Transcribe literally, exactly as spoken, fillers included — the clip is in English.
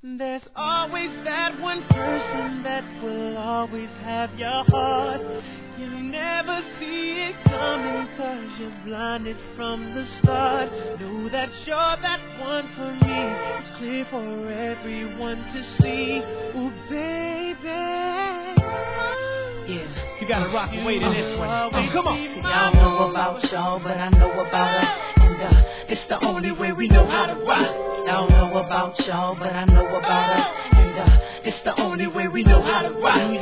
There's always that one person that will always have your heart. You never see it coming cause you're blinded from the start. Know that you're that one for me. It's clear for everyone to see. Ooh, baby. Yeah, you gotta rock and wait in this one. Oh, come on. See, I don't know about y'all, but I know about us. And uh, it's the only way we know how to rock. I don't know about y'all, but I know about us. And uh, it's the only way we know how to rock.